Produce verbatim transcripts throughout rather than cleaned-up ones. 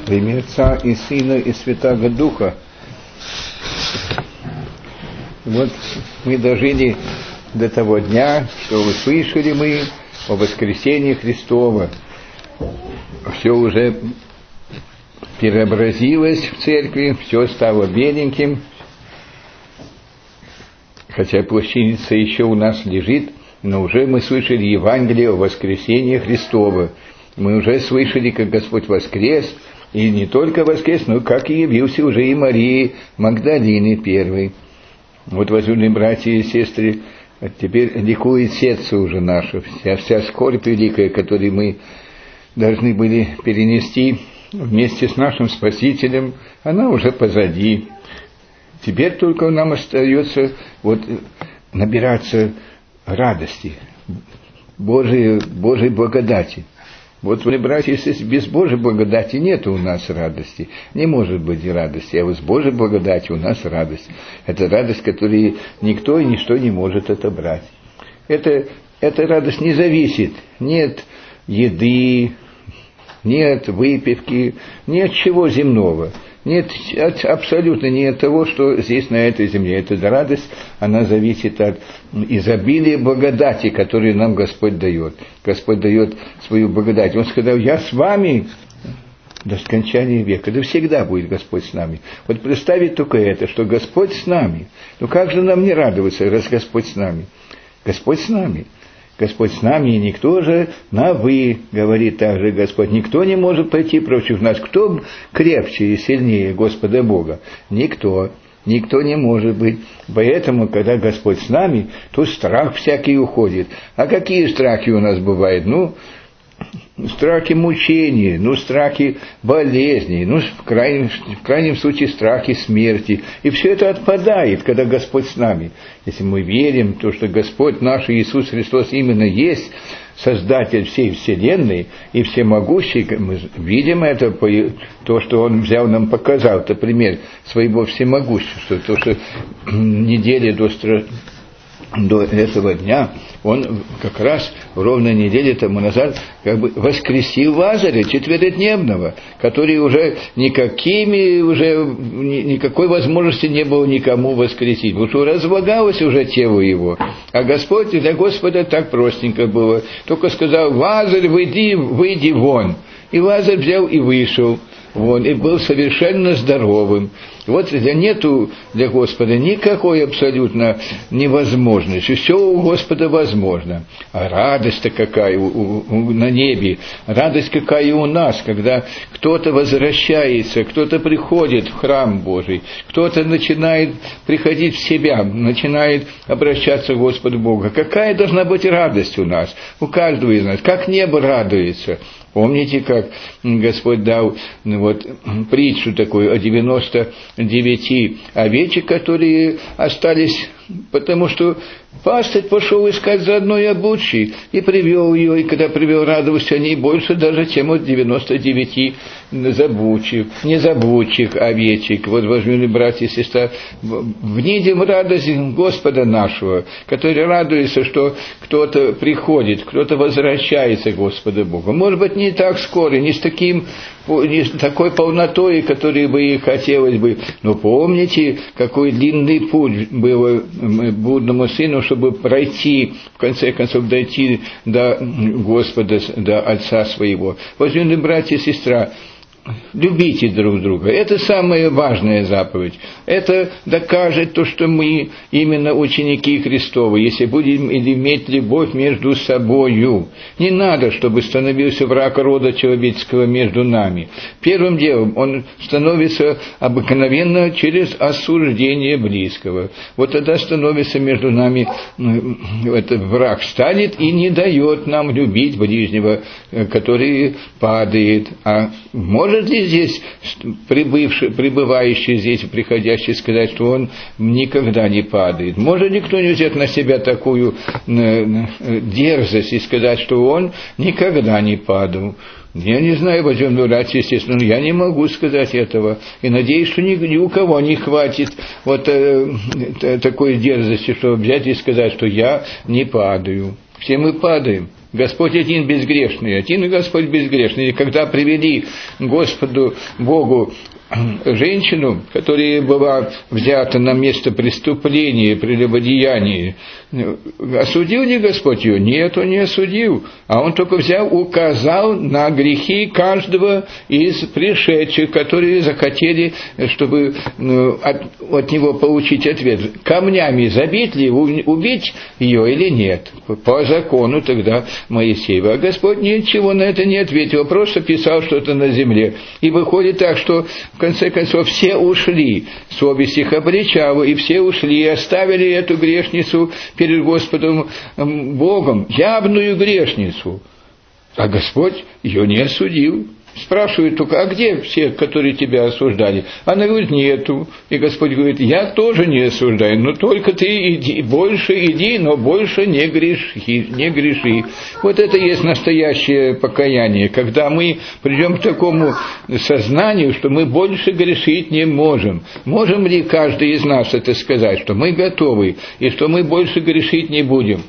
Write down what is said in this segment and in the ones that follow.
Во имя Отца и Сына и Святаго Духа. Вот мы дожили до того дня, что услышали мы о воскресении Христова. Все уже преобразилось в церкви, все стало беленьким, хотя плащаница еще у нас лежит, но уже мы слышали Евангелие о воскресении Христова. Мы уже слышали, как Господь воскрес, и не только воскрес, но как и явился уже и Марии Магдалины первой. Вот, возлюбленные братья и сестры, теперь ликует сердце уже наше, вся, вся скорбь великая, которую мы должны были перенести вместе с нашим Спасителем, она уже позади. Теперь только нам остается вот набираться радости, Божией, Божьей благодати. Вот, братья и сестры, без Божьей благодати нет у нас радости. Не может быть радости, а вот с Божьей благодатью у нас радость. Это радость, которую никто и ничто не может отобрать. Это, эта радость не зависит ни от еды, ни от выпивки, ни от чего земного. Нет, от, абсолютно не от того, что здесь на этой земле. Эта радость, она зависит от изобилия благодати, которую нам Господь дает. Господь дает свою благодать. Он сказал: я с вами до скончания века. Да всегда будет Господь с нами. Вот представить только это, что Господь с нами. Ну как же нам не радоваться, раз Господь с нами? Господь с нами. Господь с нами, и никто же на «вы», говорит также Господь. Никто не может пойти против нас. Кто крепче и сильнее Господа Бога? Никто. Никто не может быть. Поэтому, когда Господь с нами, то страх всякий уходит. А какие страхи у нас бывают? Ну, страхи мучений, ну, страхи болезней, ну, в крайнем, в крайнем случае, страхи смерти. И все это отпадает, когда Господь с нами. Если мы верим в то, что Господь наш Иисус Христос именно есть Создатель всей Вселенной и всемогущий, мы видим это, то, что Он взял нам, показал, это пример своего всемогущества, то, что недели до страшного, до этого дня, он как раз ровно неделю тому назад как бы воскресил Лазаря четверодневного, который уже никакими, уже никакой возможности не было никому воскресить, потому что разлагалось уже тело его. А Господь, для Господа так простенько было. Только сказал: Лазарь, выйди, выйди вон. И Лазарь взял и вышел вон, и был совершенно здоровым. Вот нету для Господа никакой абсолютно невозможности. Все у Господа возможно. А радость-то какая у, у, на небе, радость какая у нас, когда кто-то возвращается, кто-то приходит в храм Божий, кто-то начинает приходить в себя, начинает обращаться к Господу Богу. Какая должна быть радость у нас, у каждого из нас, как небо радуется. Помните, как Господь дал вот, притчу такую о девяноста девяти овечек, которые остались, потому что пастырь пошел искать за одной обучей и привел ее, и когда привел, радовался о ней больше даже, чем от девяноста девяти забучих, незабучих овечек. Вот, возьмем, братья и сестры, внидим радость Господа нашего, который радуется, что кто-то приходит, кто-то возвращается к Господу Богу. Может быть, не так скоро, не с таким, не с такой полнотой, которой бы и хотелось бы. Но помните, какой длинный путь был блудному сыну, чтобы пройти, в конце концов, дойти до Господа, до Отца своего. Возлюбленные братья и сестры, любите друг друга. Это самая важная заповедь. Это докажет то, что мы именно ученики Христовы, если будем иметь любовь между собою. Не надо, чтобы становился враг рода человеческого между нами. Первым делом он становится обыкновенно через осуждение близкого. Вот тогда становится между нами этот враг, станет и не дает нам любить ближнего, который падает. А может Может ли здесь прибывший, пребывающий здесь, приходящий, сказать, что он никогда не падает? Может ли кто-нибудь взять на себя такую дерзость и сказать, что он никогда не падал? Я не знаю, возьмем братья, естественно, но я не могу сказать этого. И надеюсь, что ни, ни у кого не хватит вот э, такой дерзости, чтобы взять и сказать, что я не падаю. Все мы падаем. Господь один безгрешный, один Господь безгрешный. И когда привели Господу Богу женщину, которая была взята на место преступления, прелюбодеяния, осудил ли Господь ее? Нет, Он не осудил, а Он только взял, указал на грехи каждого из пришедших, которые захотели, чтобы от, от него получить ответ. Камнями забить ли, убить ее или нет? По закону тогда Моисеева. А Господь ничего на это не ответил, просто писал что-то на земле. И выходит так, что в конце концов все ушли, совесть их обличала, и все ушли, и оставили эту грешницу перед Господом Богом, явную грешницу. А Господь ее не осудил. Спрашивает только, а где все, которые тебя осуждали? Она говорит, нету. И Господь говорит, я тоже не осуждаю, но только ты иди, больше иди, но больше не греши, не греши. Вот это и есть настоящее покаяние, когда мы придем к такому сознанию, что мы больше грешить не можем. Можем ли каждый из нас это сказать, что мы готовы, и что мы больше грешить не будем?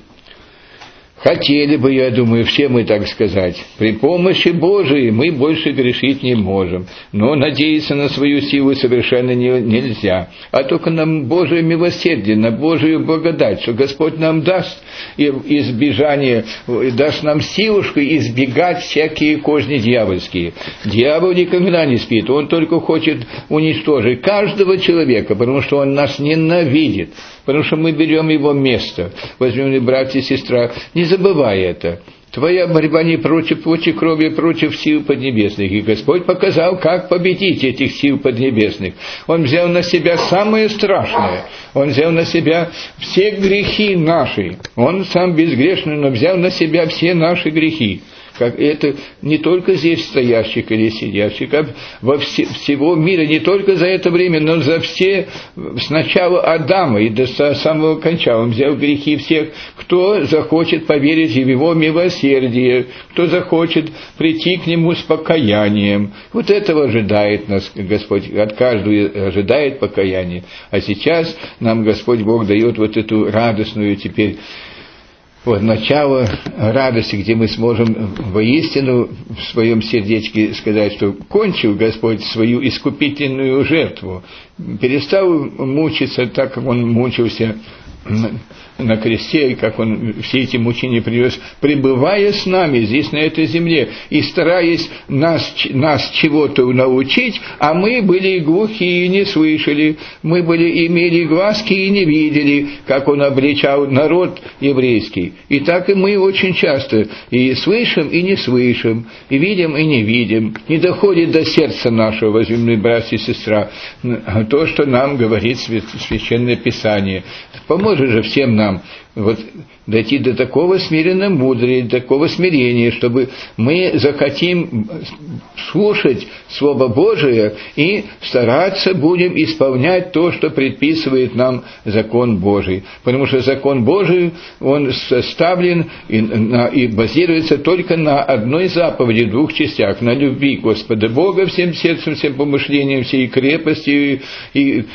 Хотели бы, я думаю, все мы так сказать. При помощи Божией мы больше грешить не можем. Но надеяться на свою силу совершенно не, нельзя. А только на Божие милосердие, на Божию благодать, что Господь нам даст избежание, даст нам силушку избегать всякие козни дьявольские. Дьявол никогда не спит, он только хочет уничтожить каждого человека, потому что он нас ненавидит. Потому что мы берем его место. Возьмем, братья и сестра, не забывай это. Твоя борьба не против плоти крови, против сил поднебесных. И Господь показал, как победить этих сил поднебесных. Он взял на себя самое страшное. Он взял на себя все грехи наши. Он сам безгрешный, но взял на себя все наши грехи. Как это не только здесь стоящих или сидящих, а во все, всего мира, не только за это время, но за все, с начала Адама и до самого конца. Он взял грехи всех, кто захочет поверить в его милосердие, кто захочет прийти к нему с покаянием. Вот этого ожидает нас Господь, от каждого ожидает покаяние. А сейчас нам Господь Бог дает вот эту радостную теперь вот начало радости, где мы сможем воистину в своем сердечке сказать, что кончил Господь свою искупительную жертву, перестал мучиться так, как Он мучился на кресте, и как Он все эти мучения привез, пребывая с нами здесь, на этой земле, и стараясь нас, нас чего-то научить, а мы были глухие и не слышали, мы были, имели глазки и не видели, как Он обличал народ еврейский. И так и мы очень часто и слышим, и не слышим, и видим, и не видим, не доходит до сердца нашего, возлюбленные братья и сестра, то, что нам говорит Священное Писание. Поможет же всем нам вот дойти до такого смиренного мудрия, до такого смирения, чтобы мы захотим слушать Слово Божие и стараться будем исполнять то, что предписывает нам закон Божий. Потому что закон Божий, он составлен и, на, и базируется только на одной заповеди, в двух частях, на любви Господа Бога всем сердцем, всем помышлением, всей крепостью и, и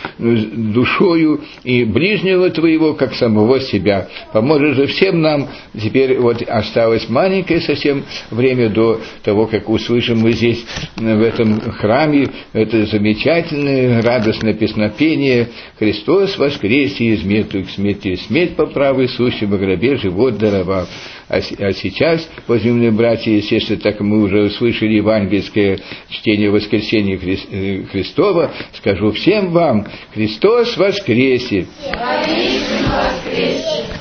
душою, и ближнего твоего, как самого себя. Поможет же всем нам, теперь вот осталось маленькое совсем время до того, как услышим мы здесь, в этом храме, это замечательное, радостное песнопение «Христос воскресе из мертвых к смерти, смерть по правой сущей во гробе живот даровав». А, а сейчас, возлюбленные братья и сестры, так мы уже услышали евангельское чтение воскресения Хри... Христова, скажу всем вам: Христос воскресе! Воистину воскресе!